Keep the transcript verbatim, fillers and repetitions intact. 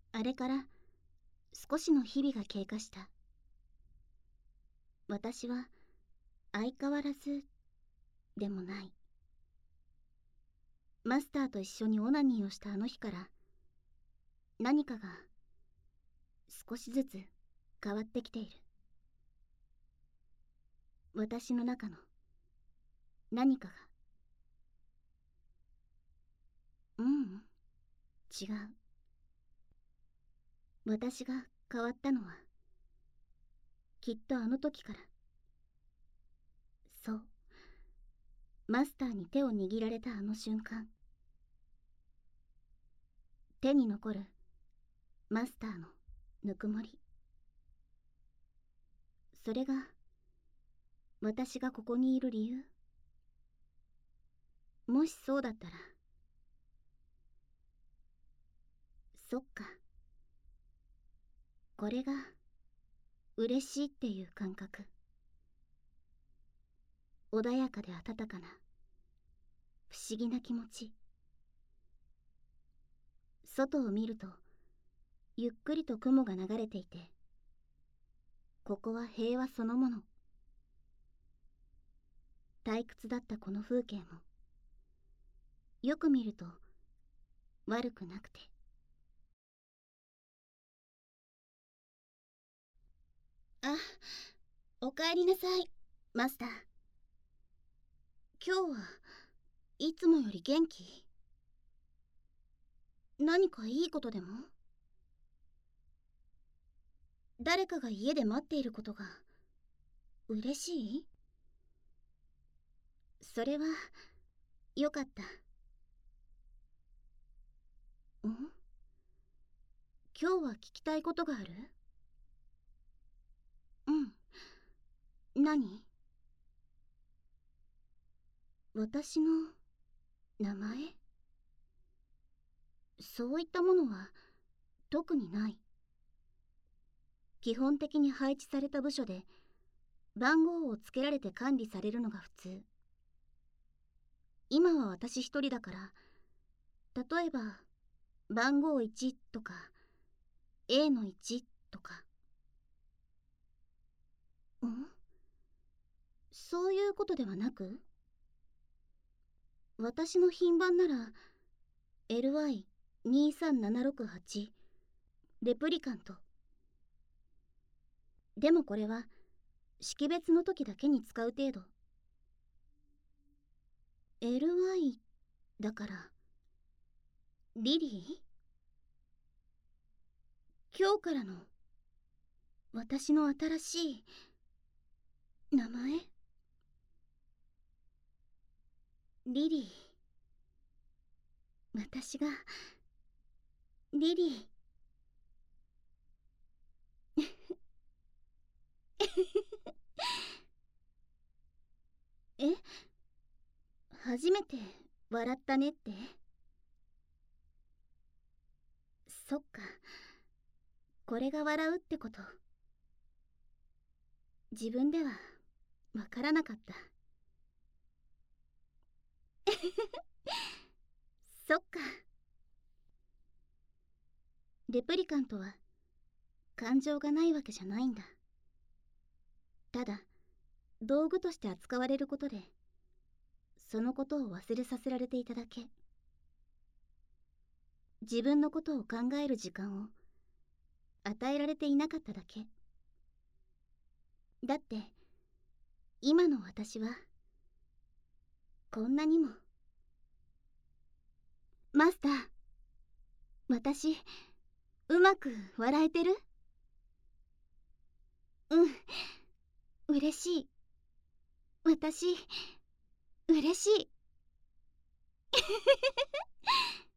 あれから少しの日々が経過した。私は相変わらずでもない。マスターと一緒にオナニーをしたあの日から何かが少しずつ変わってきている。私の中の何かが。ううん、違う。私が変わったのはきっとあの時から。そう、マスターに手を握られたあの瞬間、手に残るマスターのぬくもり、それが私がここにいる理由。もしそうだったら、そっか、これが嬉しいっていう感覚。穏やかで温かな不思議な気持ち。外を見るとゆっくりと雲が流れていて、ここは平和そのもの。退屈だったこの風景もよく見ると悪くなくて。あ、おかえりなさい、マスター。今日はいつもより元気？何かいいことでも？誰かが家で待っていることが嬉しい？それはよかった。ん？今日は聞きたいことがある？うん。何？私の名前？そういったものは特にない。基本的に配置された部署で番号をつけられて管理されるのが普通。今は私一人だから、例えば番号いちとか エー のいちとか。ん？そういうことではなく、私の品番なら エルワイにさんななろくはち レプリカント。でもこれは識別の時だけに使う程度。 エルワイ だからリリー？今日からの私の新しい名前？リリー。私がリリー。え？初めて笑ったねって？そっか、これが笑うってこと、自分ではわからなかった。そっか。レプリカントは感情がないわけじゃないんだ。ただ道具として扱われることでそのことを忘れさせられていただけ。自分のことを考える時間を与えられていなかっただけ。だって今の私はこんなにも。マスター、私うまく笑えてる？うん、嬉しい。私嬉しい。